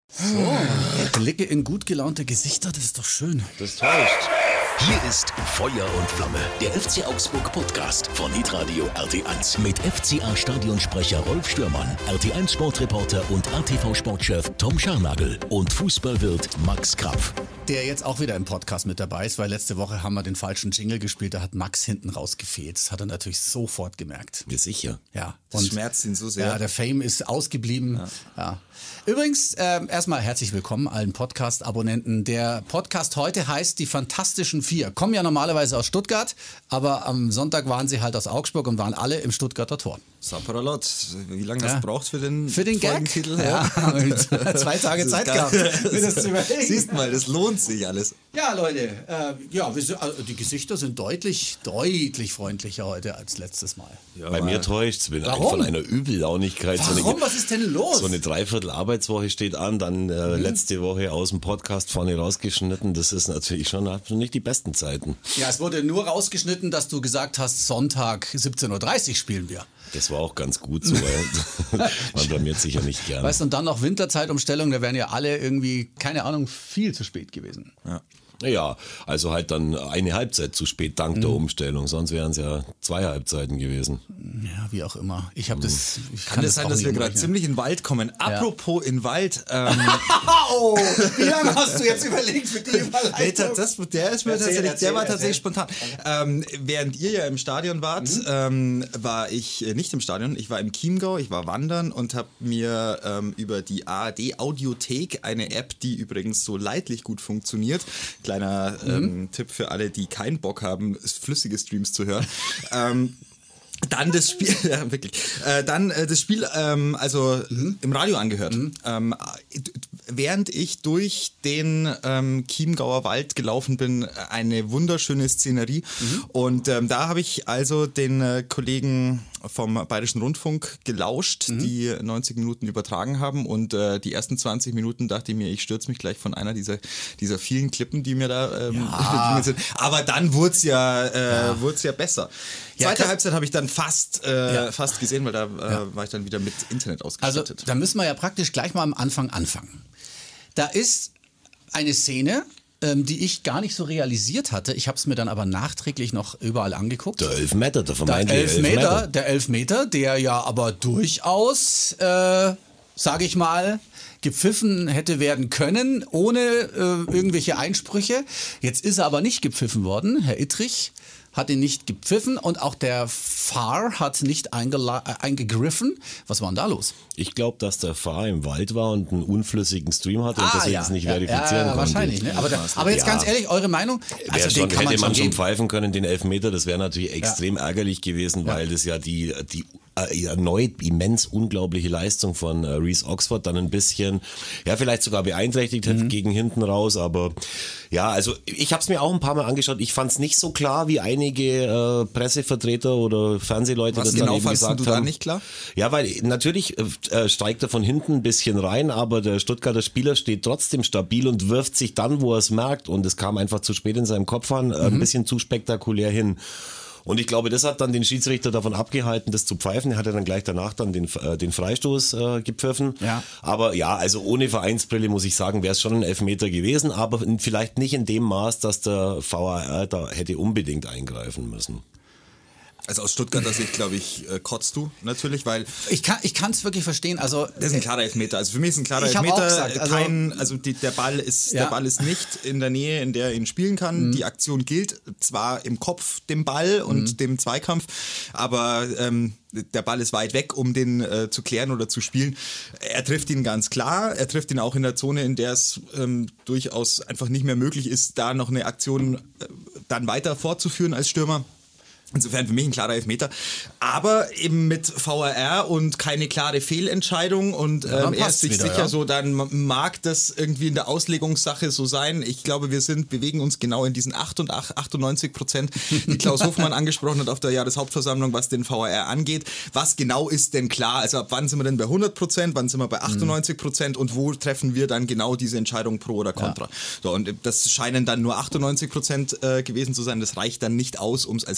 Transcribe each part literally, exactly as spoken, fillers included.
So, Blicke in gut gelaunte Gesichter, das ist doch schön. Das täuscht. Hier ist Feuer und Flamme, der F C Augsburg Podcast von Hitradio R T eins. Mit F C A-Stadionsprecher Rolf Stürmann, R T eins Sportreporter und A T V-Sportchef Tom Scharnagl und Fußballwirt Max Krapf. Der jetzt auch wieder im Podcast mit dabei ist, weil letzte Woche haben wir den falschen Jingle gespielt, da hat Max hinten rausgefehlt. Das hat er natürlich sofort gemerkt. Ja, sicher. Ja. Das schmerzt ihn so sehr. Ja, der Fame ist ausgeblieben. Ja. Ja. Übrigens, äh, erstmal herzlich willkommen allen Podcast-Abonnenten. Der Podcast heute heißt Die Fantastischen Vier. Kommen ja normalerweise aus Stuttgart, aber am Sonntag waren sie halt aus Augsburg und waren alle im Stuttgarter Tor. Saparalot, wie lange Ja. hast du braucht für den Für den Gag? Folgentitel? Ja, zwei Tage Zeit gehabt, mir das zu überlegen. Siehst mal, das lohnt sich alles. Ja, Leute, äh, ja, wir sind, also die Gesichter sind deutlich, deutlich freundlicher heute als letztes Mal. Ja, Bei mir täuscht es. Bin Warum? von einer Übellaunigkeit. Warum? So eine, Was ist denn los? So eine Dreiviertel Arbeitswoche steht an, dann äh, Mhm. letzte Woche aus dem Podcast vorne rausgeschnitten. Das ist natürlich schon nicht die besten Zeiten. Ja, es wurde nur rausgeschnitten, dass du gesagt hast, Sonntag siebzehn Uhr dreißig spielen wir. Das war auch ganz gut so. weil Man blamiert sich ja nicht gerne. Weißt du, und dann noch Winterzeitumstellung, da wären ja alle irgendwie, keine Ahnung, viel zu spät gewesen. Ja. Ja, also halt dann eine Halbzeit zu spät dank Mhm. der Umstellung. Sonst wären es ja zwei Halbzeiten gewesen. Ja, wie auch immer. Ich habe das. Ich Kann es sein, auch dass nicht wir gerade umrechnen. ziemlich in den Wald kommen? Apropos in den Wald. Ähm, Oh, wie lange hast du jetzt überlegt für die Überleitung? nee, das, das, der ist mir Erzähl, tatsächlich, erzähl, der war erzähl. tatsächlich spontan. Ähm, während ihr ja im Stadion wart, Mhm. ähm, war ich äh, nicht im Stadion. Ich war im Chiemgau, ich war wandern und habe mir ähm, über die A R D Audiothek, eine App, die übrigens so leidlich gut funktioniert, kleiner ähm, Tipp für alle, die keinen Bock haben, flüssige Streams zu hören. ähm, Dann das Spiel, ja, wirklich. Äh, dann äh, das Spiel, ähm, also mhm. im Radio angehört. Mhm. Ähm, während ich durch den ähm, Chiemgauer Wald gelaufen bin, eine wunderschöne Szenerie. Mhm. Und ähm, da habe ich also den äh, Kollegen vom Bayerischen Rundfunk gelauscht, mhm. die neunzig Minuten übertragen haben. Und äh, die ersten zwanzig Minuten dachte ich mir, ich stürze mich gleich von einer dieser, dieser vielen Klippen, die mir da ähm, ja. sind. Aber dann wurde es ja, äh, ja. wurd's ja besser. Ja, Zweite klar. Halbzeit habe ich dann fast, äh, Ja. fast gesehen, weil da äh, Ja. war ich dann wieder mit Internet Also, ausgestattet. da müssen wir ja praktisch gleich mal am Anfang anfangen. Da ist eine Szene, ähm, die ich gar nicht so realisiert hatte. Ich habe es mir dann aber nachträglich noch überall angeguckt. Der Elfmeter, der Der vermeintliche Elfmeter, Elfmeter. der Elfmeter, der ja aber durchaus, äh, sage ich mal, gepfiffen hätte werden können, ohne äh, irgendwelche Einsprüche. Jetzt ist er aber nicht gepfiffen worden. Herr Ittrich hat ihn nicht gepfiffen und auch der V A R hat nicht eingela- äh, eingegriffen. Was war denn da los? Ich glaube, dass der Fahrer im Wald war und einen unflüssigen Stream hatte und deswegen es nicht ja, verifizieren ja, konnte. wahrscheinlich. Ne? Aber, der, aber jetzt Ja. ganz ehrlich, eure Meinung? Wäre Also den schon, kann man hätte man schon geben. pfeifen können, den Elfmeter, das wäre natürlich extrem ärgerlich gewesen, weil das ja die, die äh, erneut immens unglaubliche Leistung von äh, Reece Oxford dann ein bisschen, ja vielleicht sogar beeinträchtigt hat Mhm. gegen hinten raus, aber ja, also ich habe es mir auch ein paar Mal angeschaut, ich fand es nicht so klar, wie einige äh, Pressevertreter oder Fernsehleute Was das genau dann eben fandst gesagt du haben. da nicht klar? Ja, weil natürlich äh, steigt er von hinten ein bisschen rein, aber der Stuttgarter Spieler steht trotzdem stabil und wirft sich dann, wo er es merkt, und es kam einfach zu spät in seinem Kopf an, äh, ein bisschen zu spektakulär hin. Und ich glaube, das hat dann den Schiedsrichter davon abgehalten, das zu pfeifen. Er hat ja dann gleich danach dann den, äh, den Freistoß äh, gepfiffen. Ja. Aber ja, also ohne Vereinsbrille muss ich sagen, wäre es schon ein Elfmeter gewesen, aber vielleicht nicht in dem Maß, dass der V A R da hätte unbedingt eingreifen müssen. Also aus Stuttgarter Sicht, glaube ich, äh, kotzt du natürlich, weil Ich kann ich kann es wirklich verstehen. Also das ist ein klarer Elfmeter. Also für mich ist ein klarer Ich hab Elfmeter. auch gesagt, also- Kein, also die, der Ball ist Ja. der Ball ist nicht in der Nähe, in der er ihn spielen kann. Mhm. Die Aktion gilt zwar im Kopf dem Ball und Mhm. dem Zweikampf, aber ähm, der Ball ist weit weg, um den äh, zu klären oder zu spielen. Er trifft ihn ganz klar. Er trifft ihn auch in der Zone, in der es ähm, durchaus einfach nicht mehr möglich ist, da noch eine Aktion äh, dann weiter fortzuführen als Stürmer. Insofern für mich ein klarer Elfmeter. Aber eben mit V A R und keine klare Fehlentscheidung. Und Ja, dann ähm, er ist passt's sich wieder, sicher ja. so, dann mag das irgendwie in der Auslegungssache so sein. Ich glaube, wir sind, bewegen uns genau in diesen achtundneunzig Prozent, die Klaus Hofmann angesprochen hat auf der Jahreshauptversammlung, was den V A R angeht. Was genau ist denn klar? Also ab wann sind wir denn bei hundert Prozent? Wann sind wir bei achtundneunzig Prozent? Und wo treffen wir dann genau diese Entscheidung pro oder contra? Ja. So, und das scheinen dann nur achtundneunzig Prozent äh, gewesen zu sein. Das reicht dann nicht aus, um es als klare Fehlentscheidung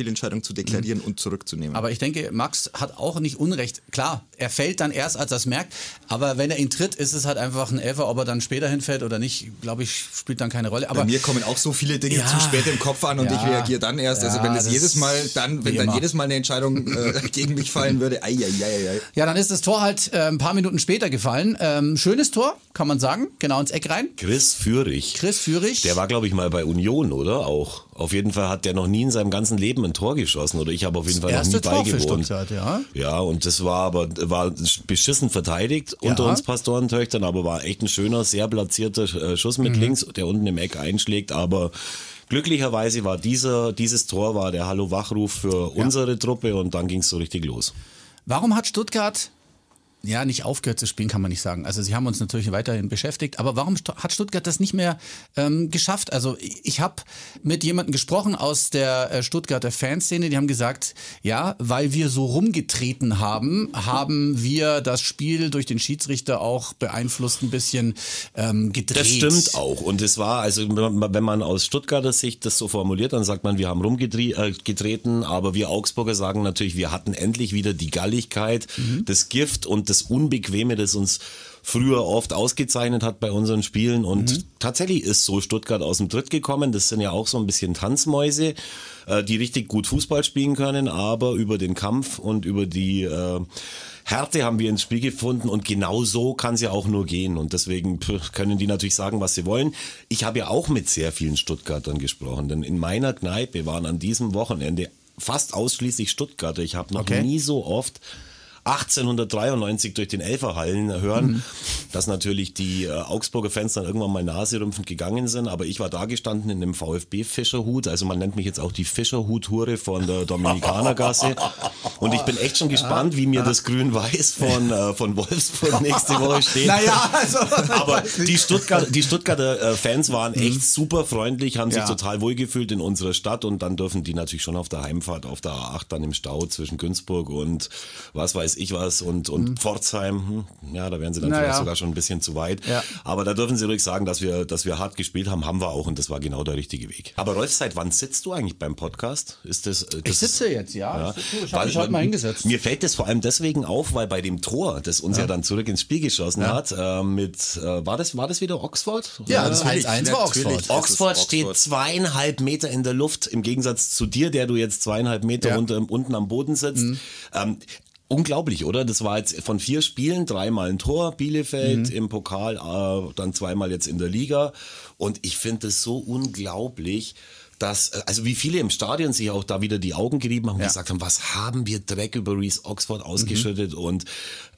Fehlentscheidung zu deklarieren mhm. und zurückzunehmen. Aber ich denke, Max hat auch nicht Unrecht. Klar, er fällt dann erst, als er es merkt, aber wenn er ihn tritt, ist es halt einfach ein Elfer, ob er dann später hinfällt oder nicht, glaube ich, spielt dann keine Rolle. Aber bei mir kommen auch so viele Dinge ja, zu spät im Kopf an und ja, ich reagiere dann erst. ja, also wenn das, das jedes Mal dann, wenn dann jedes Mal eine Entscheidung äh, gegen mich fallen würde, ei, ei, ei, ei. Ja, dann ist das Tor halt äh, ein paar Minuten später gefallen. Ähm, schönes Tor, kann man sagen, genau ins Eck rein. Chris Führig. Chris Führig. Der war, glaube ich, mal bei Union, oder? Auch. Auf jeden Fall hat der noch nie in seinem ganzen Leben ein Tor geschossen. Oder ich habe auf jeden Fall noch nie beigewohnt. Ja. ja, und das war aber war beschissen verteidigt ja. unter uns Pastorentöchtern, aber war echt ein schöner, sehr platzierter äh, Schuss mit mhm. links, der unten im Eck einschlägt. Aber glücklicherweise war dieser, dieses Tor war der Hallo-Wachruf für ja. unsere Truppe und dann ging es so richtig los. Warum hat Stuttgart... Ja, nicht aufgehört zu spielen, kann man nicht sagen. Also sie haben uns natürlich weiterhin beschäftigt, aber warum hat Stuttgart das nicht mehr ähm, geschafft? Also ich habe mit jemandem gesprochen aus der äh, Stuttgarter Fanszene, die haben gesagt, ja, weil wir so rumgetreten haben, haben wir das Spiel durch den Schiedsrichter auch beeinflusst, ein bisschen ähm, gedreht. Das stimmt auch und es war, also wenn man aus Stuttgarter Sicht das so formuliert, dann sagt man, wir haben rumgetreten, aber wir Augsburger sagen natürlich, wir hatten endlich wieder die Galligkeit, mhm. das Gift und das das Unbequeme, das uns früher oft ausgezeichnet hat bei unseren Spielen und mhm. tatsächlich ist so Stuttgart aus dem Tritt gekommen, das sind ja auch so ein bisschen Tanzmäuse, äh, die richtig gut Fußball spielen können, aber über den Kampf und über die äh, Härte haben wir ins Spiel gefunden und genau so kann es ja auch nur gehen und deswegen können die natürlich sagen, was sie wollen. Ich habe ja auch mit sehr vielen Stuttgartern gesprochen, denn in meiner Kneipe waren an diesem Wochenende fast ausschließlich Stuttgarter. Ich habe noch okay. nie so oft achtzehnhundertdreiundneunzig durch den Elferhallen hören, mhm. dass natürlich die äh, Augsburger Fans dann irgendwann mal naserümpfend gegangen sind, aber ich war da gestanden in einem VfB-Fischerhut, also man nennt mich jetzt auch die Fischerhut-Hure von der Dominikanergasse und ich bin echt schon gespannt, wie mir das Grün-Weiß von, äh, von Wolfsburg nächste Woche steht. Naja, also... aber die, Stuttgart, die Stuttgarter äh, Fans waren echt mhm. super freundlich, haben sich ja. total wohlgefühlt in unserer Stadt und dann dürfen die natürlich schon auf der Heimfahrt auf der A acht dann im Stau zwischen Günzburg und was weiß ich was und, und mhm. Pforzheim, ja, da wären sie dann naja. vielleicht sogar schon ein bisschen zu weit. Ja. Aber da dürfen sie ruhig sagen, dass wir, dass wir hart gespielt haben, haben wir auch und das war genau der richtige Weg. Aber Rolf, seit wann sitzt du eigentlich beim Podcast? Ist das, das ich sitze jetzt, ja. ja. Ich habe mich heute mal hingesetzt. Mir fällt das vor allem deswegen auf, weil bei dem Tor, das uns ja, ja dann zurück ins Spiel geschossen ja. hat, äh, mit, äh, war das, war das wieder Oxford? Ja, das eins eins war Oxford. Oxford steht zweieinhalb Meter in der Luft, im Gegensatz zu dir, der du jetzt zweieinhalb Meter ja. unter, unten am Boden sitzt. Mhm. Ähm, Unglaublich, oder? Das war jetzt von vier Spielen, dreimal ein Tor, Bielefeld mhm. im Pokal, äh, dann zweimal jetzt in der Liga. Und ich finde es so unglaublich, dass, also wie viele im Stadion sich auch da wieder die Augen gerieben haben und ja. gesagt haben, was haben wir Dreck über Reece Oxford ausgeschüttet mhm. und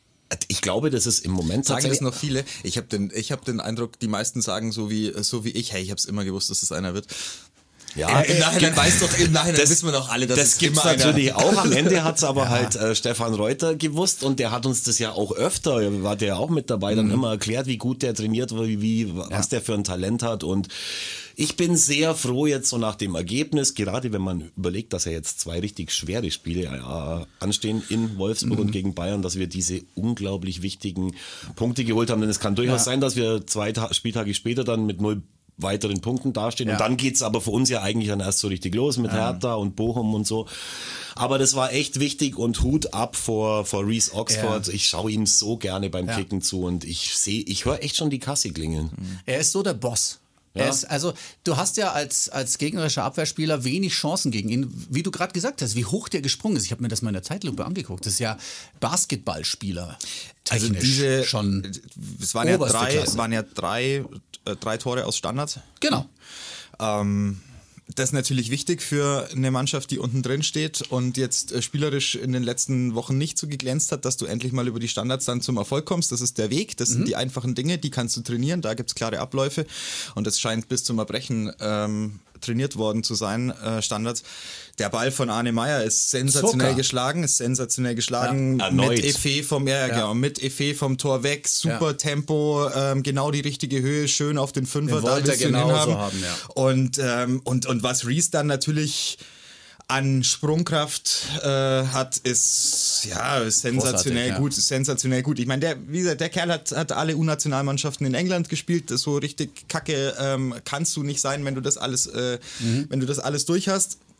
ich glaube, das ist im Moment sagen das noch viele. Ich habe den, ich habe den Eindruck, die meisten sagen so wie, so wie ich, hey, ich habe es immer gewusst, dass es einer wird. Ja, Im Nachhinein äh, weiß doch, im Nachhinein das, wissen wir doch alle, dass das es gibt's immer natürlich einer auch. Am Ende hat's aber ja. halt äh, Stefan Reuter gewusst und der hat uns das ja auch öfter, war der auch mit dabei, dann mhm. immer erklärt, wie gut der trainiert, wie, wie was ja. der für ein Talent hat und ich bin sehr froh jetzt so nach dem Ergebnis, gerade wenn man überlegt, dass ja jetzt zwei richtig schwere Spiele äh, anstehen in Wolfsburg mhm. und gegen Bayern, dass wir diese unglaublich wichtigen Punkte geholt haben, denn es kann durchaus ja. sein, dass wir zwei Ta- Spieltage später dann mit null weiteren Punkten dastehen. Ja. Und dann geht's aber für uns ja eigentlich dann erst so richtig los mit ja. Hertha und Bochum und so. Aber das war echt wichtig und Hut ab vor, vor Reece Oxford. Ja. Ich schaue ihm so gerne beim ja. Kicken zu und ich sehe, ich höre echt schon die Kasse klingeln. Er ist so der Boss. Ja. Er ist, also du hast ja als, als gegnerischer Abwehrspieler wenig Chancen gegen ihn. Wie du gerade gesagt hast, wie hoch der gesprungen ist. Ich habe mir das mal in der Zeitlupe angeguckt. Das ist ja Basketballspieler. Also diese, schon es waren ja drei, waren ja drei, äh, drei Tore aus Standards. Genau. Ähm, das ist natürlich wichtig für eine Mannschaft, die unten drin steht und jetzt äh, spielerisch in den letzten Wochen nicht so geglänzt hat, dass du endlich mal über die Standards dann zum Erfolg kommst. Das ist der Weg, das mhm. sind die einfachen Dinge, die kannst du trainieren, da gibt es klare Abläufe und es scheint bis zum Erbrechen ähm, trainiert worden zu sein, äh, Standards. Der Ball von Arne Meyer ist sensationell Zucker. geschlagen, ist sensationell geschlagen ja, mit Effet vom ja, ja. Genau, mit Effet vom Tor weg, super ja. Tempo, ähm, genau die richtige Höhe, schön auf den Fünfer, da willst du ihn hinhaben. So haben, ja. Und ähm, und und was Reece dann natürlich an Sprungkraft äh, hat, ist ja ist sensationell ja. gut, ist sensationell gut. Ich meine, der, wie gesagt, der Kerl hat, hat alle U-Nationalmannschaften in England gespielt. Das so richtig kacke ähm, kannst du nicht sein, wenn du das alles, äh, mhm. wenn du das alles durch hast.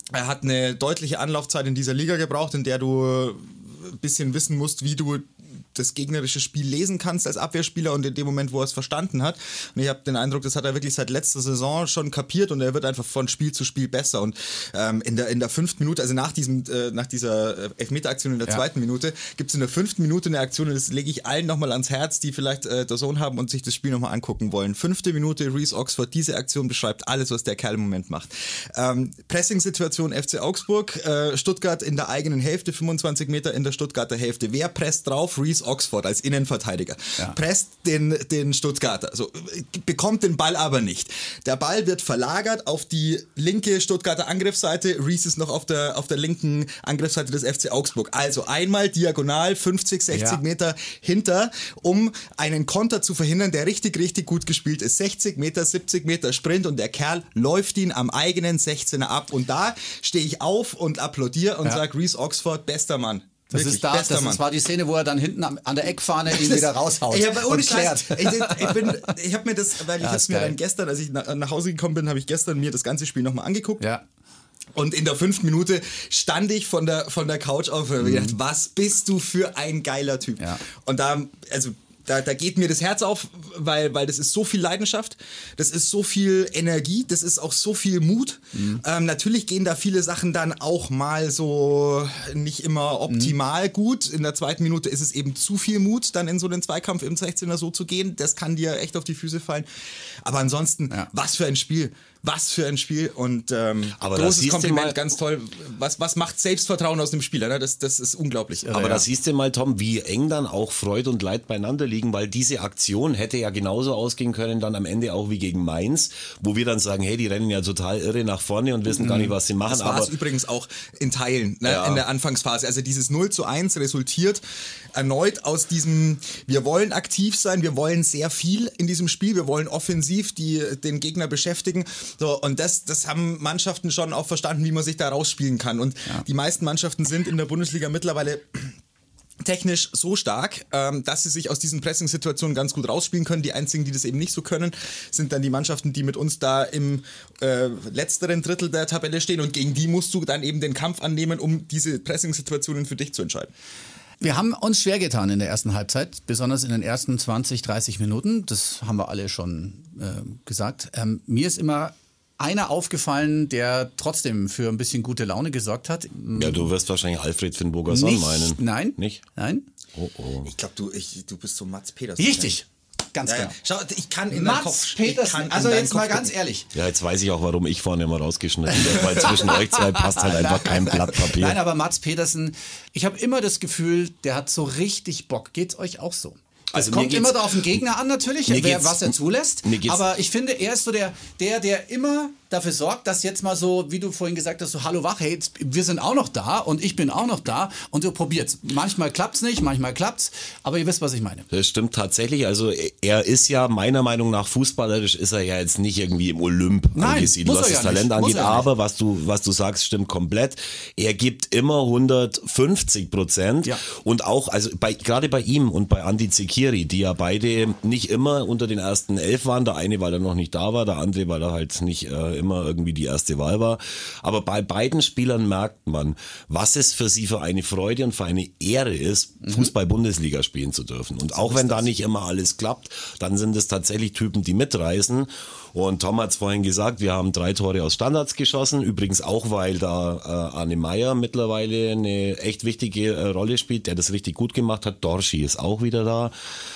er hat eine deutliche Anlaufzeit in dieser Liga gebraucht, in der du ein bisschen wissen musst, wie du das gegnerische Spiel lesen kannst als Abwehrspieler und in dem Moment, wo er es verstanden hat. Und ich habe den Eindruck, das hat er wirklich seit letzter Saison schon kapiert und er wird einfach von Spiel zu Spiel besser. Und ähm, in der in der fünften Minute, also nach diesem äh, nach dieser Elfmeteraktion in der ja. zweiten Minute, gibt es in der fünften Minute eine Aktion und das lege ich allen nochmal ans Herz, die vielleicht äh, D A Z N haben und sich das Spiel nochmal angucken wollen. Fünfte Minute, Reece Oxford, diese Aktion beschreibt alles, was der Kerl im Moment macht. Ähm, Pressing-Situation F C Augsburg, äh, Stuttgart in der eigenen Hälfte, fünfundzwanzig Meter in der Stuttgarter Hälfte. Wer presst drauf? Reece Oxford als Innenverteidiger. Ja. Presst den, den Stuttgarter. Also, bekommt den Ball aber nicht. Der Ball wird verlagert auf die linke Stuttgarter Angriffsseite. Reece ist noch auf der, auf der linken Angriffsseite des F C Augsburg. Also einmal diagonal fünfzig, sechzig ja. Meter hinter, um einen Konter zu verhindern, der richtig, richtig gut gespielt ist. sechzig Meter, siebzig Meter Sprint und der Kerl läuft ihn am eigenen sechzehner ab. Und da stehe ich auf und applaudiere und ja. sage, Reece Oxford, bester Mann. Das Wirklich, ist da, das, das war die Szene, wo er dann hinten an der Eckfahne ihn das, wieder raushaut ich hab, und klärt. Ich, ich, bin, ich habe mir das, weil ich ja, habe mir dann gestern, als ich nach, nach Hause gekommen bin, habe ich gestern mir das ganze Spiel nochmal angeguckt. Ja. Und in der fünften Minute stand ich von der, von der Couch auf und habe gedacht, mhm. was bist du für ein geiler Typ. Ja. Und da, also Da, da geht mir das Herz auf, weil, weil das ist so viel Leidenschaft, das ist so viel Energie, das ist auch so viel Mut. Mhm. Ähm, natürlich gehen da viele Sachen dann auch mal so nicht immer optimal mhm. gut. In der zweiten Minute ist es eben zu viel Mut, dann in so einen Zweikampf im sechzehner so zu gehen. Das kann dir echt auf die Füße fallen. Aber ansonsten, ja. was für ein Spiel. Was für ein Spiel und ähm, aber großes Kompliment, mal, ganz toll. Was, was macht Selbstvertrauen aus dem Spieler? Ne? Das, das ist unglaublich. Aber ja. da siehst du mal, Tom, wie eng dann auch Freude und Leid beieinander liegen, weil diese Aktion hätte ja genauso ausgehen können, dann am Ende auch wie gegen Mainz, wo wir dann sagen, hey, die rennen ja total irre nach vorne und wissen mhm. gar nicht, was sie machen. Das war es übrigens auch in Teilen, ne? ja. in der Anfangsphase. Also dieses null zu eins resultiert erneut aus diesem, wir wollen aktiv sein, wir wollen sehr viel in diesem Spiel, wir wollen offensiv die, den Gegner beschäftigen. So, und das, das haben Mannschaften schon auch verstanden, wie man sich da rausspielen kann. Und ja. die meisten Mannschaften sind in der Bundesliga mittlerweile technisch so stark, ähm, dass sie sich aus diesen Pressing-Situationen ganz gut rausspielen können. Die einzigen, die das eben nicht so können, sind dann die Mannschaften, die mit uns da im äh, letzteren Drittel der Tabelle stehen. Und gegen die musst du dann eben den Kampf annehmen, um diese Pressing-Situationen für dich zu entscheiden. Wir haben uns schwer getan in der ersten Halbzeit, besonders in den ersten zwanzig, dreißig Minuten. Das haben wir alle schon äh, gesagt. Ähm, mir ist immer einer aufgefallen, der trotzdem für ein bisschen gute Laune gesorgt hat. Ja, du wirst wahrscheinlich Alfred Finn-Bogason meinen. Nein. Nicht? Nein. Oh, oh. Ich glaube, du, du bist so Mats Petersen. Richtig. Ganz ja, genau. Ja. Schau, ich kann in Mats deinen Kopf. Petersen, also jetzt Kopf mal ganz gucken. Ehrlich. Ja, jetzt weiß ich auch, warum ich vorne immer rausgeschnitten werde, weil zwischen euch zwei passt halt einfach kein Blatt Papier. Nein, aber Mats Petersen, ich habe immer das Gefühl, der hat so richtig Bock. Geht's euch auch so? Also es kommt immer da auf den Gegner an natürlich, wer, was er zulässt. Aber ich finde, er ist so der, der, der immer dafür sorgt, dass jetzt mal so, wie du vorhin gesagt hast, so hallo wach, hey, wir sind auch noch da und ich bin auch noch da und du probiert's. Manchmal klappt's nicht, manchmal klappt's, aber ihr wisst, was ich meine. Das stimmt tatsächlich. Also er ist ja meiner Meinung nach fußballerisch ist er ja jetzt nicht irgendwie im Olymp Nein, angesiedelt, was das ja Talent nicht. angeht. Aber was du, was du sagst, stimmt komplett. Er gibt immer hundertfünfzig Prozent ja. und auch, also bei, gerade bei ihm und bei Andi Zekiri, die ja beide nicht immer unter den ersten elf waren. Der eine, weil er noch nicht da war, der andere, weil er halt nicht äh, immer irgendwie die erste Wahl war. Aber bei beiden Spielern merkt man, was es für sie für eine Freude und für eine Ehre ist, mhm. Fußball-Bundesliga spielen zu dürfen. Und auch so wenn da nicht immer alles klappt, dann sind es tatsächlich Typen, die mitreißen. Und Tom hat es vorhin gesagt, wir haben drei Tore aus Standards geschossen. Übrigens auch, weil da äh, Arne Meyer mittlerweile eine echt wichtige äh, Rolle spielt, der das richtig gut gemacht hat. Dorschi ist auch wieder da.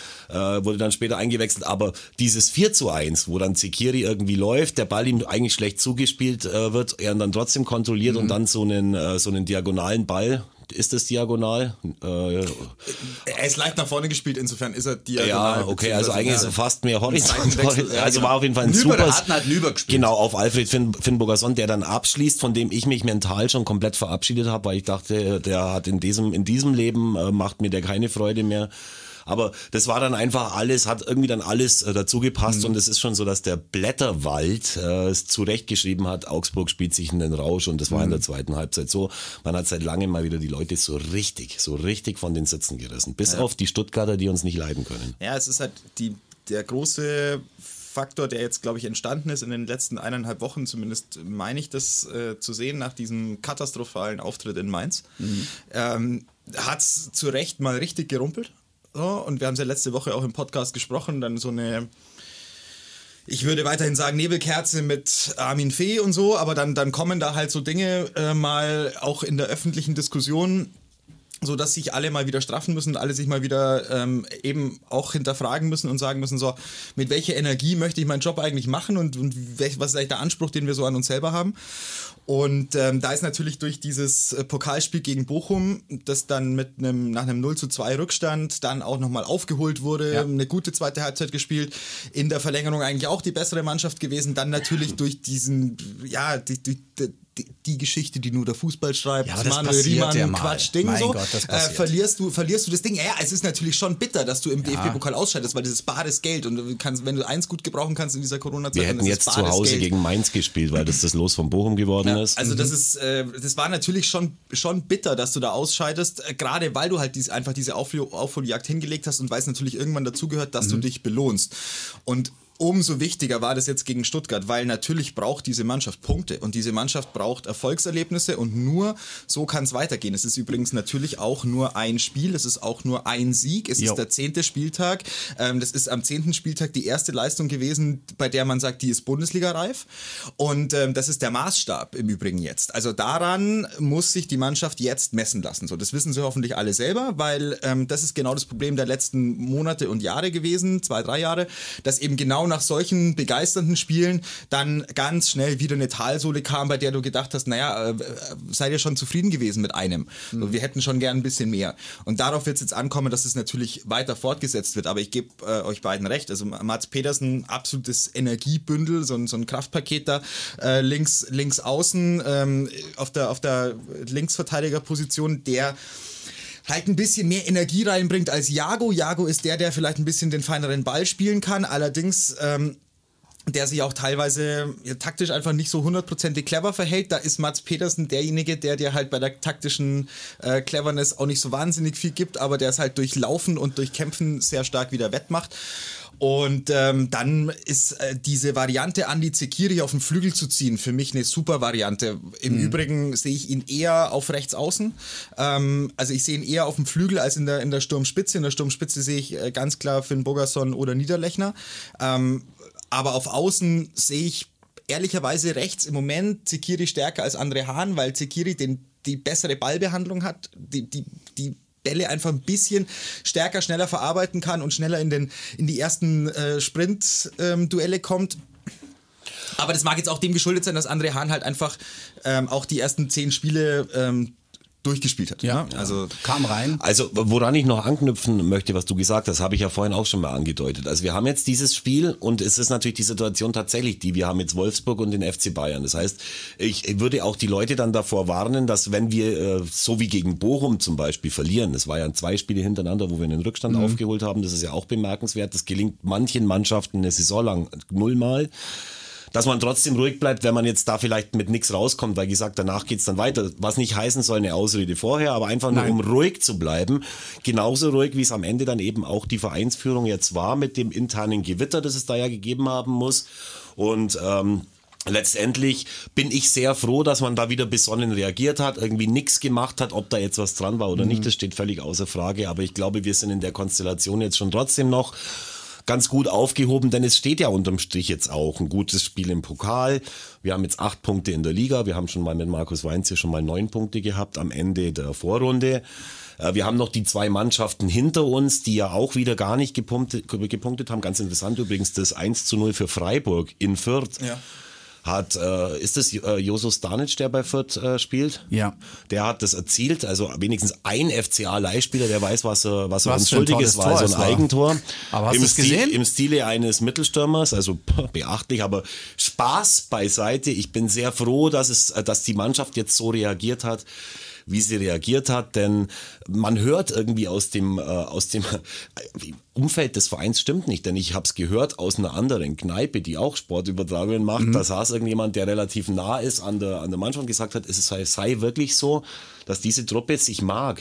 Äh, wurde dann später eingewechselt, aber dieses vier zu eins, wo dann Zekiri irgendwie läuft, der Ball ihm eigentlich schlecht zugespielt äh, wird, er dann trotzdem kontrolliert mhm. und dann so einen, äh, so einen diagonalen Ball, ist das diagonal? Äh, er ist leicht nach vorne gespielt, insofern ist er diagonal. Ja, okay, also eigentlich ist er fast mehr horizontal. Also war auf jeden Fall ein Nüber, super... Hat halt Nüber gespielt. Genau, auf Alfred Finn, Finn-Bogason, der dann abschließt, von dem ich mich mental schon komplett verabschiedet habe, weil ich dachte, der hat in diesem, in diesem Leben, äh, macht mir der keine Freude mehr. Aber das war dann einfach alles, hat irgendwie dann alles äh, dazu gepasst mhm. und es ist schon so, dass der Blätterwald äh, es zurechtgeschrieben hat, Augsburg spielt sich in den Rausch und das war mhm. in der zweiten Halbzeit so. Man hat seit langem mal wieder die Leute so richtig, so richtig von den Sitzen gerissen. Bis ja. auf die Stuttgarter, die uns nicht leiden können. Ja, es ist halt die, der große Faktor, der jetzt, glaube ich, entstanden ist in den letzten eineinhalb Wochen, zumindest meine ich das äh, zu sehen, nach diesem katastrophalen Auftritt in Mainz, mhm. ähm, hat es zu Recht mal richtig gerumpelt. So, und wir haben es ja letzte Woche auch im Podcast gesprochen, dann so eine, ich würde weiterhin sagen, Nebelkerze mit Armin Fee und so, aber dann, dann kommen da halt so Dinge äh, mal auch in der öffentlichen Diskussion, so dass sich alle mal wieder straffen müssen, alle sich mal wieder ähm, eben auch hinterfragen müssen und sagen müssen, so, mit welcher Energie möchte ich meinen Job eigentlich machen und, und welch, was ist eigentlich der Anspruch, den wir so an uns selber haben. Und ähm, da ist natürlich durch dieses äh, Pokalspiel gegen Bochum, das dann mit einem nach einem null zu zwei Rückstand dann auch nochmal aufgeholt wurde, ja. eine gute zweite Halbzeit gespielt, in der Verlängerung eigentlich auch die bessere Mannschaft gewesen, dann natürlich durch diesen, ja, die, die, die die Geschichte, die nur der Fußball schreibt, ja, Manuel Riemann, ja Quatsch, Ding mein so, Gott, das äh, verlierst du, verlierst du das Ding. Ja, es ist natürlich schon bitter, dass du im ja. D F B-Pokal ausscheidest, weil das ist bares Geld und du kannst, wenn du eins gut gebrauchen kannst in dieser Corona-Zeit, wir hätten jetzt zu Hause Geld. gegen Mainz gespielt, weil das das Los von Bochum geworden ja, ist. Also mhm. das ist, äh, das war natürlich schon, schon bitter, dass du da ausscheidest, äh, gerade weil du halt dies, einfach diese Aufhol- Aufholjagd hingelegt hast und weil es natürlich irgendwann dazugehört, dass mhm. du dich belohnst. Und umso wichtiger war das jetzt gegen Stuttgart, weil natürlich braucht diese Mannschaft Punkte und diese Mannschaft braucht Erfolgserlebnisse und nur so kann es weitergehen. Es ist übrigens natürlich auch nur ein Spiel, es ist auch nur ein Sieg, es jo. ist der zehnte Spieltag. Ähm, das ist am zehnten Spieltag die erste Leistung gewesen, bei der man sagt, die ist Bundesliga-reif und ähm, das ist der Maßstab im Übrigen jetzt. Also daran muss sich die Mannschaft jetzt messen lassen. So, das wissen sie hoffentlich alle selber, weil ähm, das ist genau das Problem der letzten Monate und Jahre gewesen, zwei, drei Jahre, dass eben genau nach solchen begeisternden Spielen dann ganz schnell wieder eine Talsohle kam, bei der du gedacht hast, naja, äh, seid ihr schon zufrieden gewesen mit einem? Mhm. So, wir hätten schon gern ein bisschen mehr. Und darauf wird es jetzt ankommen, dass es natürlich weiter fortgesetzt wird. Aber ich gebe äh, euch beiden recht. Also Mats Pedersen, absolutes Energiebündel, so ein, so ein Kraftpaket da äh, links, links außen ähm, auf der, auf der Linksverteidigerposition, der halt ein bisschen mehr Energie reinbringt als Jago. Jago ist der, der vielleicht ein bisschen den feineren Ball spielen kann, allerdings ähm, der sich auch teilweise ja, taktisch einfach nicht so hundertprozentig clever verhält. Da ist Mats Pedersen derjenige, der dir halt bei der taktischen äh, Cleverness auch nicht so wahnsinnig viel gibt, aber der es halt durch Laufen und durch Kämpfen sehr stark wieder wettmacht. Und ähm, dann ist äh, diese Variante, Andi Zekiri auf den Flügel zu ziehen, für mich eine super Variante. Im mhm. Übrigen sehe ich ihn eher auf rechts außen. Ähm, also ich sehe ihn eher auf dem Flügel als in der, in der Sturmspitze. In der Sturmspitze sehe ich äh, ganz klar Finn Bogason oder Niederlechner. Ähm, aber auf Außen sehe ich ehrlicherweise rechts im Moment Zekiri stärker als Andre Hahn, weil Zekiri den, die bessere Ballbehandlung hat, die, die, die Bälle einfach ein bisschen stärker, schneller verarbeiten kann und schneller in, den, in die ersten äh, Sprint-Duelle ähm, kommt. Aber das mag jetzt auch dem geschuldet sein, dass Andre Hahn halt einfach ähm, auch die ersten zehn Spiele ähm, durchgespielt hat. Ja, also kam rein. Also woran ich noch anknüpfen möchte, was du gesagt hast, habe ich ja vorhin auch schon mal angedeutet. Also wir haben jetzt dieses Spiel und es ist natürlich die Situation tatsächlich, die wir haben jetzt Wolfsburg und den F C Bayern. Das heißt, ich würde auch die Leute dann davor warnen, dass wenn wir äh, so wie gegen Bochum zum Beispiel verlieren, das war ja zwei Spiele hintereinander, wo wir einen Rückstand mhm. aufgeholt haben, das ist ja auch bemerkenswert, das gelingt manchen Mannschaften eine Saison lang nullmal. Dass man trotzdem ruhig bleibt, wenn man jetzt da vielleicht mit nichts rauskommt, weil gesagt, danach geht's dann weiter. Was nicht heißen soll, eine Ausrede vorher, aber einfach nur, Nein. um ruhig zu bleiben. Genauso ruhig, wie es am Ende dann eben auch die Vereinsführung jetzt war mit dem internen Gewitter, das es da ja gegeben haben muss. Und ähm, letztendlich bin ich sehr froh, dass man da wieder besonnen reagiert hat, irgendwie nichts gemacht hat, ob da jetzt was dran war oder mhm. nicht, das steht völlig außer Frage. Aber ich glaube, wir sind in der Konstellation jetzt schon trotzdem noch ganz gut aufgehoben, denn es steht ja unterm Strich jetzt auch ein gutes Spiel im Pokal. Wir haben jetzt acht Punkte in der Liga. Wir haben schon mal mit Markus Weinz hier schon mal neun Punkte gehabt am Ende der Vorrunde. Wir haben noch die zwei Mannschaften hinter uns, die ja auch wieder gar nicht gepunktet, gepunktet haben. Ganz interessant übrigens das eins zu null für Freiburg in Fürth. Ja. Hat, äh, ist das äh, Joso Stanic, der bei Fürth äh, spielt? Ja. Der hat das erzielt, also wenigstens ein F C A-Leihspieler, der weiß, was er, was er uns schuldig ist, war also ein Eigentor. Aber hast Im du es gesehen? Im Stile eines Mittelstürmers, also beachtlich, aber Spaß beiseite. Ich bin sehr froh, dass es, dass die Mannschaft jetzt so reagiert hat, wie sie reagiert hat, denn man hört irgendwie aus dem, äh, aus dem Umfeld des Vereins stimmt nicht, denn ich habe es gehört aus einer anderen Kneipe, die auch Sportübertragungen macht, mhm. da saß irgendjemand, der relativ nah ist an der, an der Mannschaft und gesagt hat, es sei, sei wirklich so, dass diese Truppe sich mag.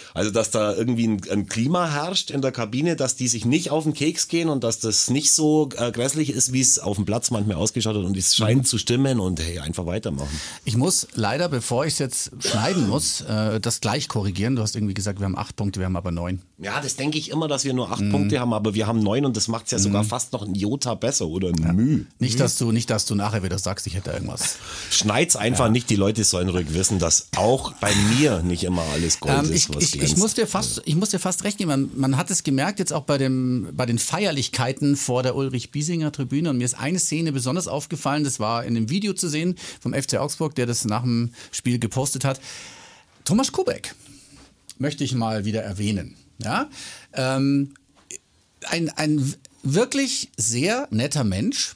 Also, dass da irgendwie ein, ein Klima herrscht in der Kabine, dass die sich nicht auf den Keks gehen und dass das nicht so äh, grässlich ist, wie es auf dem Platz manchmal ausgeschaut hat und es scheint mhm. zu stimmen und hey, einfach weitermachen. Ich muss leider, bevor ich es jetzt schneiden muss, äh, das gleich korrigieren. Du hast irgendwie gesagt, wir haben acht Punkte, wir haben aber neun. Ja, das denke ich immer, dass wir nur acht mhm. Punkte haben, aber wir haben neun und das macht es ja sogar mhm. fast noch ein Jota besser oder ein ja. Müh. Nicht, mhm. dass du, nicht, dass du nachher wieder sagst, ich hätte irgendwas. Schneid's einfach ja. nicht, die Leute sollen ruhig wissen, dass auch bei mir nicht immer alles Gold ähm, ist, was ich, ich, ich muss dir fast, ich muss dir fast recht geben, man, man hat es gemerkt jetzt auch bei, dem, bei den Feierlichkeiten vor der Ulrich-Biesinger-Tribüne und mir ist eine Szene besonders aufgefallen, das war in einem Video zu sehen vom F C Augsburg, der das nach dem Spiel gepostet hat. Thomas Kubek möchte ich mal wieder erwähnen. Ja? Ähm, ein, ein wirklich sehr netter Mensch.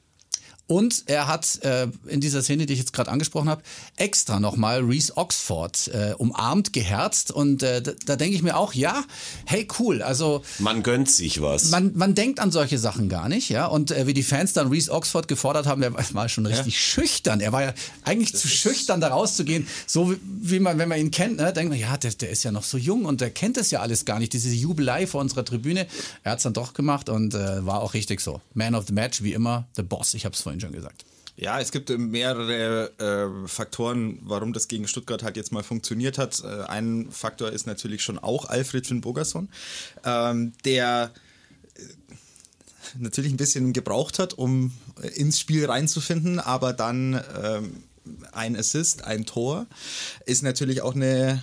Und er hat äh, in dieser Szene, die ich jetzt gerade angesprochen habe, extra nochmal Reece Oxford äh, umarmt, geherzt. Und äh, da, da denke ich mir auch, ja, hey, cool. Also man gönnt sich was. Man, man denkt an solche Sachen gar nicht. Ja. Und äh, wie die Fans dann Reece Oxford gefordert haben, der war schon richtig ja. schüchtern. Er war ja eigentlich das zu schüchtern, da rauszugehen. So wie, wie man, wenn man ihn kennt, ne, denkt man, ja, der, der ist ja noch so jung und der kennt das ja alles gar nicht. Diese Jubelei vor unserer Tribüne. Er hat es dann doch gemacht und äh, war auch richtig so. Man of the Match, wie immer, the Boss. Ich habe es vorhin schon gesagt. Ja, es gibt mehrere äh, Faktoren, warum das gegen Stuttgart halt jetzt mal funktioniert hat. Äh, ein Faktor ist natürlich schon auch Alfred Finn Bogerson, ähm, der äh, natürlich ein bisschen gebraucht hat, um äh, ins Spiel reinzufinden, aber dann ähm, ein Assist, ein Tor ist natürlich auch eine...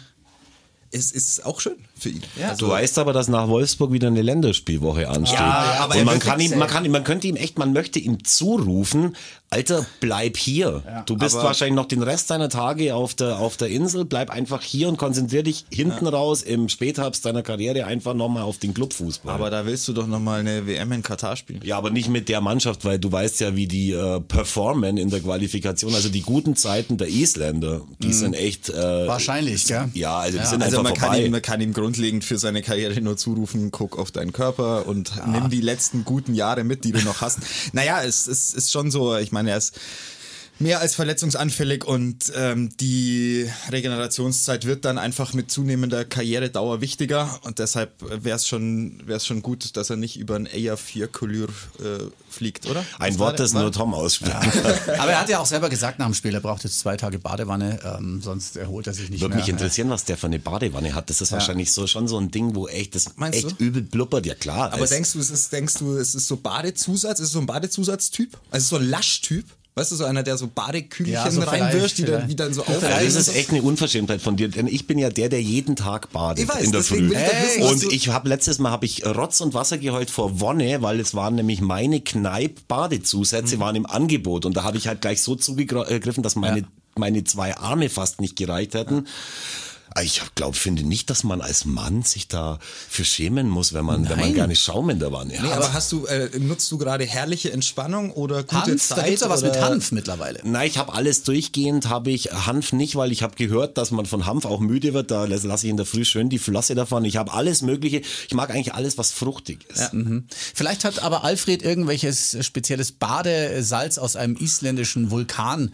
Es ist auch schön für ihn. Ja. Also, du weißt aber, dass nach Wolfsburg wieder eine Länderspielwoche ansteht. Ja, aber und man kann ihm, man kann, man könnte ihm echt, man möchte ihm zurufen, Alter, bleib hier. Ja, du bist wahrscheinlich noch den Rest deiner Tage auf der, auf der Insel, bleib einfach hier und konzentrier dich hinten ja. raus im Spätherbst deiner Karriere einfach nochmal auf den Clubfußball. Aber da willst du doch nochmal eine W M in Katar spielen. Ja, aber nicht mit der Mannschaft, weil du weißt ja, wie die äh, performen in der Qualifikation. Also die guten Zeiten der Isländer, die mhm. sind echt... Äh, wahrscheinlich, gell? Ja, also die ja. sind also einfach man vorbei. Kann ihm, man kann ihm grundlegend für seine Karriere nur zurufen, guck auf deinen Körper und ja. nimm die letzten guten Jahre mit, die du noch hast. Naja, es, es ist schon so, ich meine, er ist mehr als verletzungsanfällig und ähm, die Regenerationszeit wird dann einfach mit zunehmender Karrieredauer wichtiger und deshalb wäre es schon, wär's schon gut, dass er nicht über ein A vier Couleur äh, fliegt, oder? Ein Was Wort, das nur Tom ausspricht. Ja. Aber er hat ja auch selber gesagt nach dem Spiel, er braucht jetzt zwei Tage Badewanne, ähm, sonst erholt er sich nicht Würde mehr. Würde mich interessieren, was der für eine Badewanne hat. Das ist ja. wahrscheinlich so schon so ein Ding, wo echt das Meinst echt du? übel blubbert. Ja klar. Aber denkst du, es ist, denkst du, es ist so Badezusatz, ist es so ein Badezusatztyp? Also so ein Laschtyp? Weißt du, so einer, der so Badekügelchen ja, so reinwirft, die dann, die dann so aufreißen. Also das ist echt eine Unverschämtheit von dir, denn ich bin ja der, der jeden Tag badet weiß, in der Früh. Hey. Und ich habe letztes Mal habe ich Rotz und Wasser geheult vor Wonne, weil es waren nämlich meine Kneipp-Badezusätze mhm. waren im Angebot und da habe ich halt gleich so zugegriffen, dass meine, ja. meine zwei Arme fast nicht gereicht hätten. Ja. Ich glaube, finde nicht, dass man als Mann sich da für schämen muss, wenn man, wenn man gerne Schaum in der Wanne hat. Nee, aber hast du, äh, nutzt du gerade herrliche Entspannung oder gute Hanf, Zeit? Da gibt's ja was oder? mit Hanf mittlerweile. Nein, ich habe alles durchgehend, habe ich Hanf nicht, weil ich habe gehört, dass man von Hanf auch müde wird. Da lasse ich in der Früh schön die Flosse davon. Ich habe alles Mögliche. Ich mag eigentlich alles, was fruchtig ist. Ja, mhm. Vielleicht hat aber Alfred irgendwelches spezielles Badesalz aus einem isländischen Vulkan.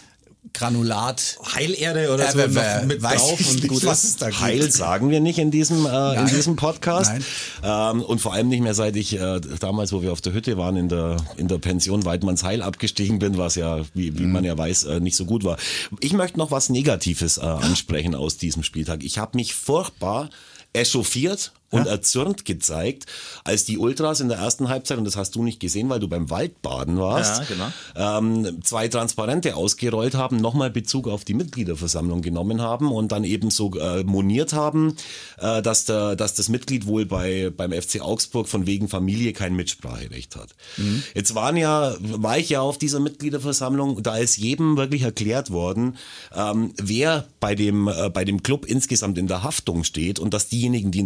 Granulat. Heilerde oder so äh, noch mit drauf und nicht, gut was ist. es da gibt. Heil sagen wir nicht in diesem, äh, in diesem Podcast. Nein. Ähm, und vor allem nicht mehr, seit ich äh, damals, wo wir auf der Hütte waren, in der, in der Pension Weidmannsheil abgestiegen bin, was ja, wie, wie mhm. man ja weiß, äh, nicht so gut war. Ich möchte noch was Negatives äh, ansprechen aus diesem Spieltag. Ich habe mich furchtbar echauffiert und ja. erzürnt gezeigt, als die Ultras in der ersten Halbzeit, und das hast du nicht gesehen, weil du beim Waldbaden warst, ja, genau. ähm, zwei Transparente ausgerollt haben, nochmal Bezug auf die Mitgliederversammlung genommen haben und dann eben so äh, moniert haben, äh, dass, der, dass das Mitglied wohl bei, beim F C Augsburg von wegen Familie kein Mitspracherecht hat. Mhm. Jetzt waren ja, war ich ja auf dieser Mitgliederversammlung, da ist jedem wirklich erklärt worden, ähm, wer bei dem, äh, bei dem Club insgesamt in der Haftung steht und dass diejenigen, die in der Haftung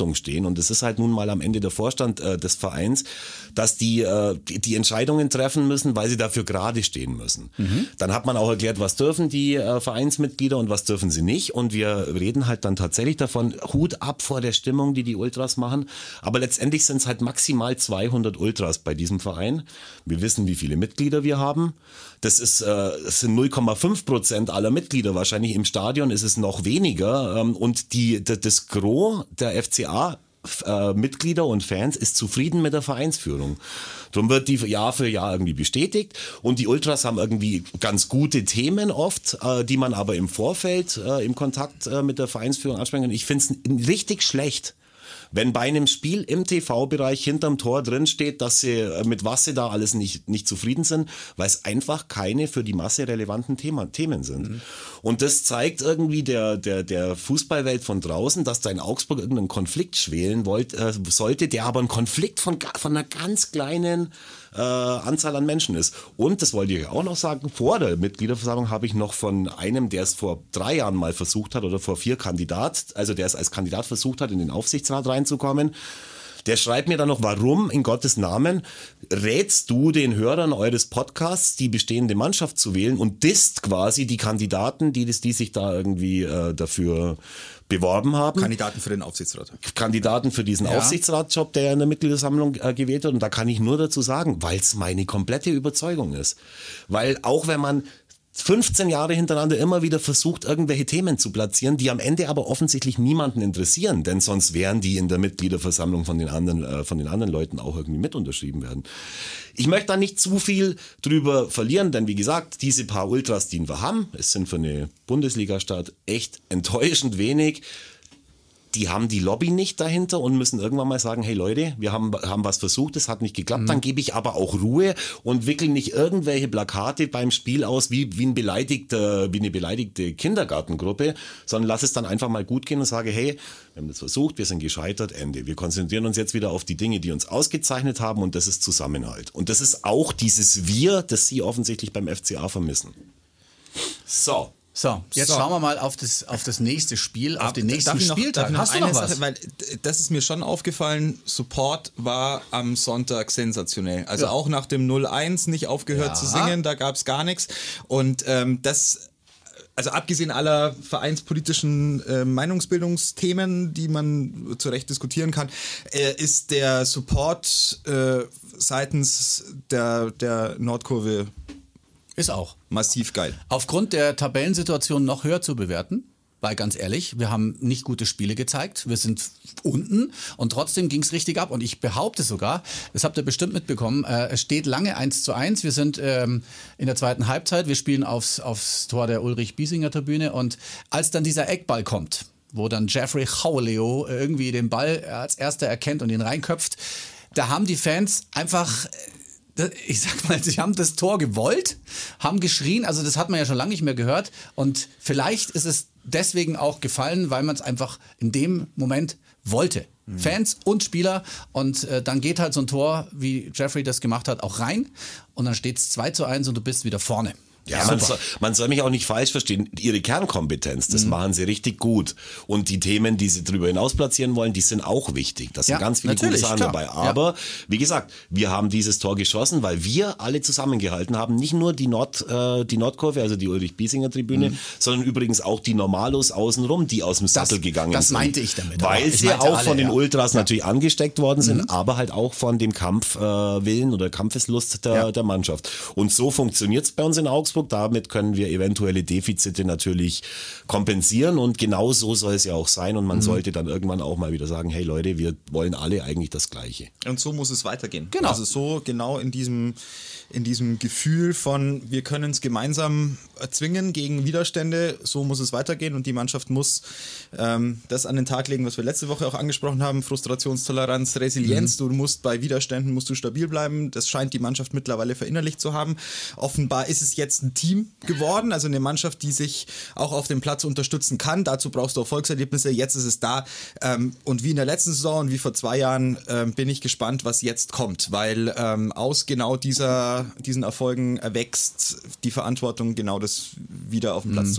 Verantwortung stehen und es ist halt nun mal am Ende der Vorstand äh, des Vereins, dass die, äh, die die Entscheidungen treffen müssen, weil sie dafür gerade stehen müssen. Mhm. Dann hat man auch erklärt, was dürfen die äh, Vereinsmitglieder und was dürfen sie nicht und wir reden halt dann tatsächlich davon, Hut ab vor der Stimmung, die die Ultras machen, aber letztendlich sind es halt maximal zweihundert Ultras bei diesem Verein. Wir wissen, wie viele Mitglieder wir haben. Das ist, äh, das sind null Komma fünf Prozent aller Mitglieder. Wahrscheinlich im Stadion ist es noch weniger. Ähm, und die, das Gros der F C A äh, Mitglieder und Fans ist zufrieden mit der Vereinsführung. Darum wird die Jahr für Jahr irgendwie bestätigt. Und die Ultras haben irgendwie ganz gute Themen oft, äh, die man aber im Vorfeld äh, im Kontakt äh, mit der Vereinsführung ansprechen kann. Ich finde es richtig schlecht, wenn bei einem Spiel im T V-Bereich hinterm Tor drin steht, dass sie mit was sie da alles nicht, nicht zufrieden sind, weil es einfach keine für die Masse relevanten Thema, Themen sind. Mhm. Und das zeigt irgendwie der, der, der Fußballwelt von draußen, dass da in Augsburg irgendeinen Konflikt schwelen wollt, äh, sollte, der aber ein Konflikt von, von einer ganz kleinen äh, Anzahl an Menschen ist. Und, das wollte ich auch noch sagen, vor der Mitgliederversammlung habe ich noch von einem, der es vor drei Jahren mal versucht hat oder vor vier Kandidat, also der es als Kandidat versucht hat, in den Aufsichtsrat reinzukommen, der schreibt mir dann noch, warum in Gottes Namen rätst du den Hörern eures Podcasts, die bestehende Mannschaft zu wählen und disst quasi die Kandidaten, die, das, die sich da irgendwie äh, dafür beworben haben. Kandidaten für den Aufsichtsrat. Kandidaten für diesen ja. Aufsichtsratsjob, der in der Mitgliederversammlung äh, gewählt wird. Und da kann ich nur dazu sagen, weil es meine komplette Überzeugung ist. Weil auch wenn man fünfzehn Jahre hintereinander immer wieder versucht, irgendwelche Themen zu platzieren, die am Ende aber offensichtlich niemanden interessieren, denn sonst wären die in der Mitgliederversammlung von den anderen, äh, von den anderen Leuten auch irgendwie mit unterschrieben werden. Ich möchte da nicht zu viel drüber verlieren, denn wie gesagt, diese paar Ultras, die wir haben, es sind für eine Bundesliga-Stadt echt enttäuschend wenig. Die haben die Lobby nicht dahinter und müssen irgendwann mal sagen, hey Leute, wir haben, haben was versucht, es hat nicht geklappt, mhm. dann gebe ich aber auch Ruhe und wickel nicht irgendwelche Plakate beim Spiel aus wie, wie, ein beleidigter, wie eine beleidigte Kindergartengruppe, sondern lass es dann einfach mal gut gehen und sage, hey, wir haben das versucht, wir sind gescheitert, Ende. Wir konzentrieren uns jetzt wieder auf die Dinge, die uns ausgezeichnet haben und das ist Zusammenhalt. Und das ist auch dieses Wir, das Sie offensichtlich beim F C A vermissen. So. So, jetzt so. schauen wir mal auf das, auf das nächste Spiel, auf Ab, den nächsten noch, Spieltag. Hast du noch was? Sache, weil das ist mir schon aufgefallen, Support war am Sonntag sensationell. Also ja. auch nach dem null eins nicht aufgehört ja. zu singen, da gab es gar nichts. Und ähm, das... Also abgesehen aller vereinspolitischen äh, Meinungsbildungsthemen, die man zu Recht diskutieren kann, äh, ist der Support äh, seitens der, der Nordkurve ist auch massiv geil. Aufgrund der Tabellensituation noch höher zu bewerten. Weil ganz ehrlich, wir haben nicht gute Spiele gezeigt. Wir sind unten und trotzdem ging es richtig ab. Und ich behaupte sogar, das habt ihr bestimmt mitbekommen, äh, es steht lange eins zu eins. Wir sind ähm, in der zweiten Halbzeit. Wir spielen aufs, aufs Tor der Ulrich-Biesinger-Tribüne. Und als dann dieser Eckball kommt, wo dann Jeffrey Howleo irgendwie den Ball als erster erkennt und ihn reinköpft, da haben die Fans einfach... Ich sag mal, sie haben das Tor gewollt, haben geschrien, also das hat man ja schon lange nicht mehr gehört und vielleicht ist es deswegen auch gefallen, weil man es einfach in dem Moment wollte. Mhm. Fans und Spieler und äh, dann geht halt so ein Tor, wie Jeffrey das gemacht hat, auch rein und dann steht es zwei zu eins und du bist wieder vorne. Ja, man soll, man soll mich auch nicht falsch verstehen. Ihre Kernkompetenz, das mhm. machen sie richtig gut. Und die Themen, die sie darüber hinaus platzieren wollen, die sind auch wichtig. Da sind ja, ganz viele gute Sachen klar. dabei. Aber ja. wie gesagt, wir haben dieses Tor geschossen, weil wir alle zusammengehalten haben. Nicht nur die, Nord, äh, die Nordkurve, also die Ulrich-Biesinger-Tribüne, mhm. sondern übrigens auch die Normalos außenrum, die aus dem Sattel das, gegangen das sind. Das meinte ich damit. Weil ich sie auch alle, von den ja. Ultras ja. natürlich angesteckt worden sind, mhm. aber halt auch von dem Kampfwillen äh, oder Kampfeslust der, ja. der Mannschaft. Und so funktioniert es bei uns in Augsburg. Damit können wir eventuelle Defizite natürlich kompensieren und genau so soll es ja auch sein und man mhm. sollte dann irgendwann auch mal wieder sagen, hey Leute, wir wollen alle eigentlich das Gleiche. Und so muss es weitergehen. Genau. Also so genau in diesem, in diesem Gefühl von, wir können es gemeinsam erzwingen gegen Widerstände, so muss es weitergehen und die Mannschaft muss ähm, das an den Tag legen, was wir letzte Woche auch angesprochen haben, Frustrationstoleranz, Resilienz, mhm. du musst bei Widerständen, musst du stabil bleiben, das scheint die Mannschaft mittlerweile verinnerlicht zu haben. Offenbar ist es jetzt ein Team geworden, also eine Mannschaft, die sich auch auf dem Platz unterstützen kann. Dazu brauchst du Erfolgserlebnisse. Jetzt ist es da. Ähm, und wie in der letzten Saison und wie vor zwei Jahren ähm, bin ich gespannt, was jetzt kommt, weil ähm, aus genau dieser, diesen Erfolgen erwächst die Verantwortung, genau das wieder auf den Platz mhm. zu kriegen.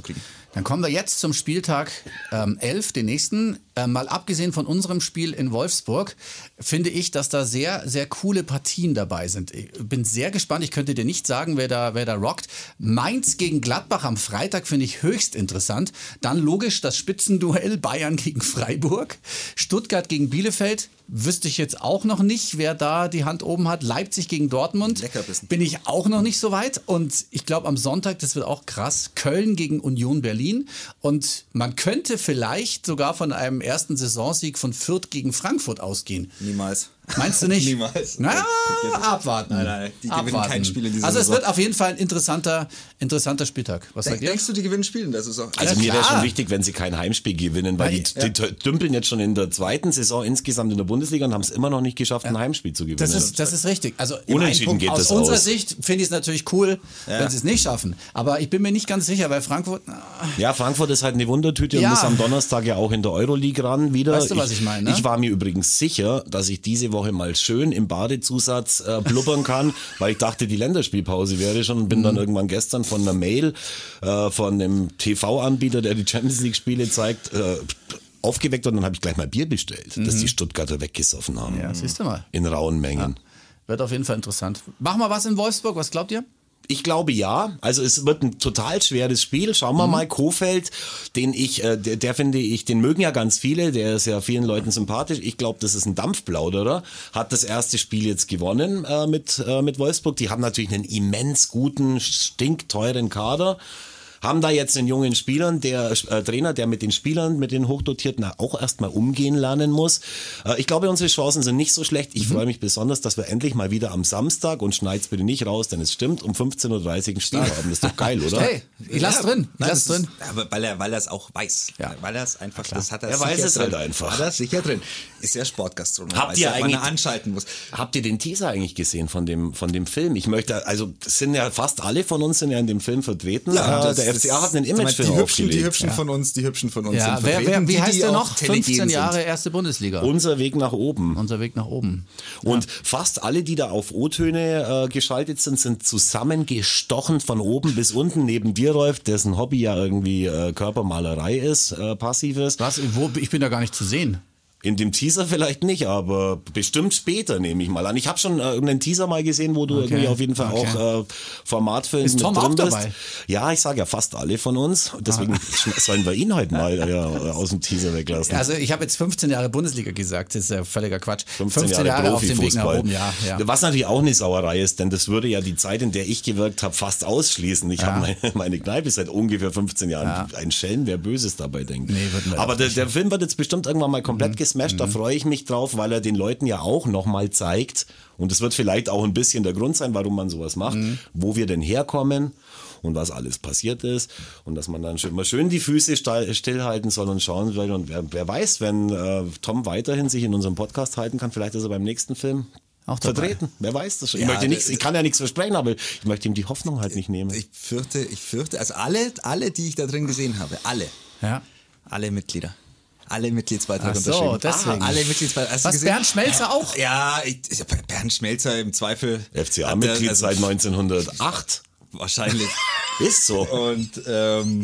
Dann kommen wir jetzt zum Spieltag ähm, elf, den nächsten. Äh, mal abgesehen von unserem Spiel in Wolfsburg, finde ich, dass da sehr, sehr coole Partien dabei sind. Ich bin sehr gespannt. Ich könnte dir nicht sagen, wer da, wer da rockt. Mainz gegen Gladbach am Freitag finde ich höchst interessant. Dann logisch das Spitzenduell Bayern gegen Freiburg. Stuttgart gegen Bielefeld. Wüsste ich jetzt auch noch nicht, wer da die Hand oben hat. Leipzig gegen Dortmund. Leckerbissen. Bin ich auch noch nicht so weit. Und ich glaube, am Sonntag, das wird auch krass, Köln gegen Union Berlin. Und man könnte vielleicht sogar von einem ersten Saisonsieg von Fürth gegen Frankfurt ausgehen. Niemals. Meinst du nicht? Niemals. Na, abwarten. Nein, nein, die abwarten. gewinnen kein Spiel in dieser Also es Saison. wird auf jeden Fall ein interessanter, interessanter Spieltag. Was sagt ihr? Denkst du, die gewinnen Spiele in der Saison? Also Ja, mir wäre klar. schon wichtig, wenn sie kein Heimspiel gewinnen, weil Weil- die, die dümpeln jetzt schon in der zweiten Saison insgesamt in der Bundesliga und haben es immer noch nicht geschafft, ein Heimspiel zu gewinnen. Das ist, das ist richtig. Also im Unentschieden einen Punkt, geht aus das unserer aus. Sicht finde ich es natürlich cool, wenn sie es nicht schaffen. Aber ich bin mir nicht ganz sicher, weil Frankfurt... na, Ja, Frankfurt ist halt eine Wundertüte und Ja. muss am Donnerstag ja auch in der Euroleague ran wieder. Weißt du, was ich meine, ne? Ich war mir übrigens sicher, dass ich diese Woche mal schön im Badezusatz äh, blubbern kann, weil ich dachte, die Länderspielpause wäre schon und bin Mhm. dann irgendwann gestern von einer Mail äh, von einem T V-Anbieter, der die Champions League-Spiele zeigt, äh, aufgeweckt und dann habe ich gleich mal Bier bestellt, dass die Stuttgarter weggesoffen haben. Mhm. Ja, siehst du mal. In rauen Mengen. Wird auf jeden Fall interessant. Machen wir was in Wolfsburg, was glaubt ihr? Ich glaube ja. Also es wird ein total schweres Spiel. Schauen wir mal, Kohfeldt, den ich, äh, der, der finde ich, den mögen ja ganz viele, der ist ja vielen Leuten sympathisch. Ich glaube, das ist ein Dampfplauderer. Hat das erste Spiel jetzt gewonnen äh, mit, äh, mit Wolfsburg. Die haben natürlich einen immens guten, stinkteuren Kader. Haben da jetzt einen jungen Spielern, der äh, Trainer, der mit den Spielern, mit den Hochdotierten auch erstmal umgehen lernen muss. Äh, ich glaube, unsere Chancen sind nicht so schlecht. Ich mhm. freue mich besonders, dass wir endlich mal wieder am Samstag, und schneid's bitte nicht raus, denn es stimmt, um fünfzehn Uhr dreißig ein Spiel haben. Das ist doch geil, oder? Hey, ich lass Ja, drin. Ich nein, lass das drin. Ist, aber weil er, weil er es auch weiß. Ja. Weil er es einfach, das hat er Er sicher weiß es drin. halt einfach. Hat er sicher drin. Ist ja Sportgastronom. Habt weiß ihr ja, wann eigentlich- er anschalten muss. Habt ihr den Teaser eigentlich gesehen von dem, von dem Film? Ich möchte, also es sind ja fast alle von uns sind ja in dem Film vertreten. Ja, äh, das- der F C A das- hat einen sag mal, Imagefilm die hübschen, aufgelegt. die hübschen von uns, die hübschen von uns Ja, sind wer, wer, vertreten. wie Die, heißt die der auch noch? telegen fünfzehn Jahre sind. erste Bundesliga. Unser Weg nach oben. Unser Weg nach oben. Und fast alle, die da auf O-Töne äh, geschaltet sind, sind zusammengestochen von oben bis unten. Neben dir, Rolf, dessen Hobby ja irgendwie äh, Körpermalerei ist, äh, passives. Was? Wo? Ich bin da gar nicht zu sehen. In dem Teaser vielleicht nicht, aber bestimmt später, nehme ich mal an. Ich habe schon äh, einen Teaser mal gesehen, wo du Okay. irgendwie auf jeden Fall Okay. auch äh, Formatfilm Ist mit Tom drin auch bist. dabei? Ja, ich sage ja fast alle von uns. Deswegen sollen wir ihn heute mal ja, aus dem Teaser weglassen. Also ich habe jetzt fünfzehn Jahre Bundesliga gesagt, das ist ja völliger Quatsch. fünfzehn Jahre, auf dem Weg nach Profifußball. oben, ja, ja. Was natürlich auch eine Sauerei ist, denn das würde ja die Zeit, in der ich gewirkt habe, fast ausschließen. Ich Ja. habe meine, meine Kneipe seit ungefähr fünfzehn Jahren. Ja. Ein Schelm, wer Böses dabei denkt. Nee, würden wir Aber auch der, nicht. der Film wird jetzt bestimmt irgendwann mal komplett gesmashed. Da freue ich mich drauf, weil er den Leuten ja auch nochmal zeigt, und es wird vielleicht auch ein bisschen der Grund sein, warum man sowas macht, wo wir denn herkommen und was alles passiert ist, und dass man dann schön, mal schön die Füße sta- stillhalten soll und schauen will. Und wer, wer weiß, wenn äh, Tom weiterhin sich in unserem Podcast halten kann, vielleicht ist er beim nächsten Film Auch dabei. vertreten. Wer weiß das schon. Ich, Ja, möchte nichts, der- ich kann ja nichts versprechen, aber ich möchte ihm die Hoffnung halt nicht nehmen. Ich fürchte, ich fürchte, also alle, alle, die ich da drin gesehen habe, alle, Ja. alle Mitglieder. Alle Mitgliedsbeiträge Ach so, unterschrieben. deswegen. Ah, alle Mitgliedsbeiträge. Hast du Was, gesehen? Bernd Schmelzer auch? Ja, ich, ich, Bernd Schmelzer im Zweifel. F C hat der- A-Mitglied also seit neunzehnhundertacht. Wahrscheinlich. Ist so. Und ähm,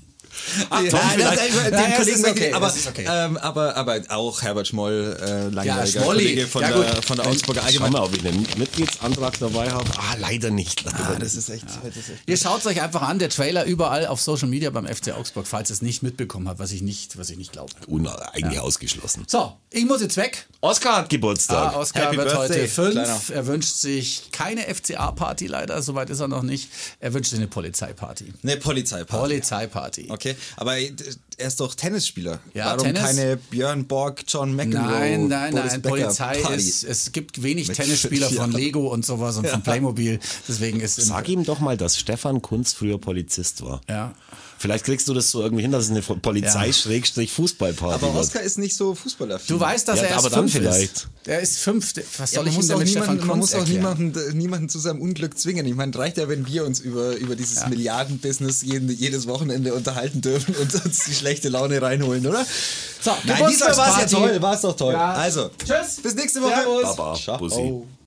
Ach, ja, Tom, nein, vielleicht- nein, Ja, den ja, es Kollegen ist okay, wirklich, aber, es ist okay. ähm, aber, aber auch Herbert Schmoll, äh, langjähriger Ja, Schmolli. Kollege von, Ja, der, gut. von der Augsburger Schau Allgemeinen. mal, ob ich einen Mitgliedsantrag dabei habe. Ah, leider nicht. Leider Ah, nicht. das ist echt, das ist echt. Ihr schaut es euch einfach an, der Trailer überall auf Social Media beim F C Augsburg, falls ihr es nicht mitbekommen habt, was ich nicht, was ich nicht glaube. Un eigentlich ausgeschlossen. So, ich muss jetzt weg. Oscar hat Geburtstag. Ah, Oskar Happy wird Birthday, heute fünf. Kleiner. Er wünscht sich keine F C A-Party leider, soweit ist er noch nicht. Er wünscht sich eine Polizeiparty. Eine Polizeiparty. Polizeiparty. Okay, aber er ist doch Tennisspieler. Ja, Warum Tennis? keine Björn Borg, John McEnroe, Nein, nein, Boris nein. Becker Polizei Party? ist, es gibt wenig Mit Tennisspieler fünf von Jahren. Lego und sowas und von Playmobil. Deswegen ist im- Sag ihm doch mal, dass Stefan Kunz früher Polizist war. Ja. Vielleicht kriegst du das so irgendwie hin, dass es eine Polizei-Fußballparty Aber wird. Oskar ist nicht so fußballaffin. Du weißt, dass Ja, er erst aber dann fünf vielleicht. ist. Er ist fünf. Was Ja, soll man ich ihm muss denn auch, mit Stefan niemanden, man Kunz muss auch erklären? niemanden, niemanden zu seinem Unglück zwingen. Ich meine, reicht ja, wenn wir uns über, über dieses Milliardenbusiness jeden, jedes Wochenende unterhalten dürfen und uns die schlechte Laune reinholen, oder? So, Nein, diesmal war es ja Geburtstagsparty. toll, war es doch toll. Ja. Also, Tschüss. bis nächste Woche. Servus. Baba, Ciao. Bussi.